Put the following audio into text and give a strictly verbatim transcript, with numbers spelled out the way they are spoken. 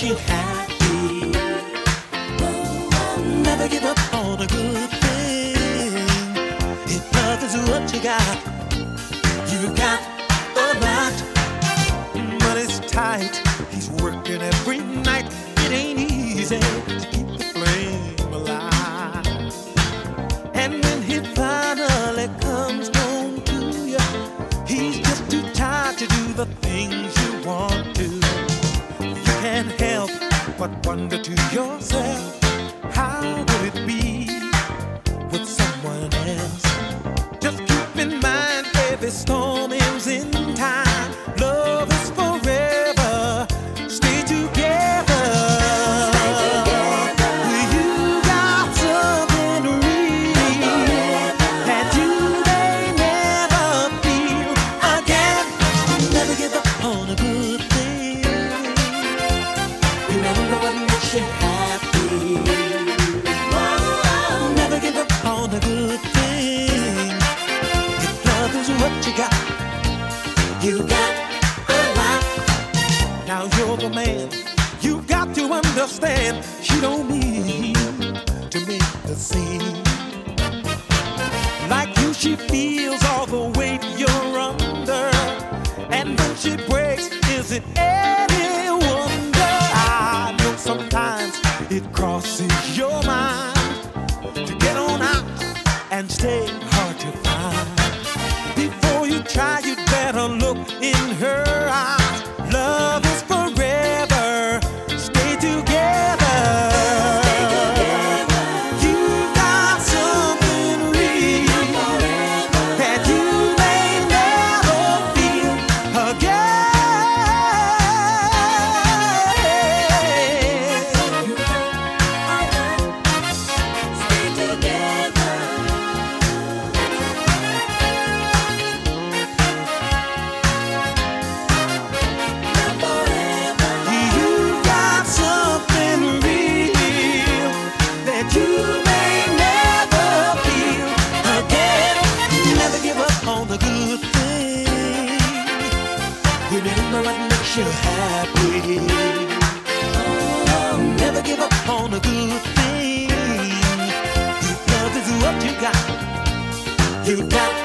you happy. Never give up on a good thing. If love is what you got, you got a lot. Money's tight, he's working every night. It ain't easy to keep the flame alive. And when he finally comes home to you, he's just too tired to do the things you want to. You can't help but wonder to yourself, how would it be with someone else? Just keep in mind, every storm ends in time. Love is forever. Stay together. Stay together. You got something real that you may never feel again. Never give up on a good thing. Remember what makes you happy. Whoa, never give up on a good thing. If love is what you got, you got a lot. Now you're the man. You got to understand, she don't mean to make the scene. Like you, she feels all the weight you're under. And when she breaks, is it any wonder? I know sometimes it crosses your mind to get on out and stay hard to find. Before you try, you'd better look in her eyes. Love is forever. Stay together. Stay together. You got something real that you may never feel again. Stay together. You got something real that you may never feel again. Never give up on the good thing. Remember what makes you happy. Oh, never give up on a good thing. If love is what you got, you got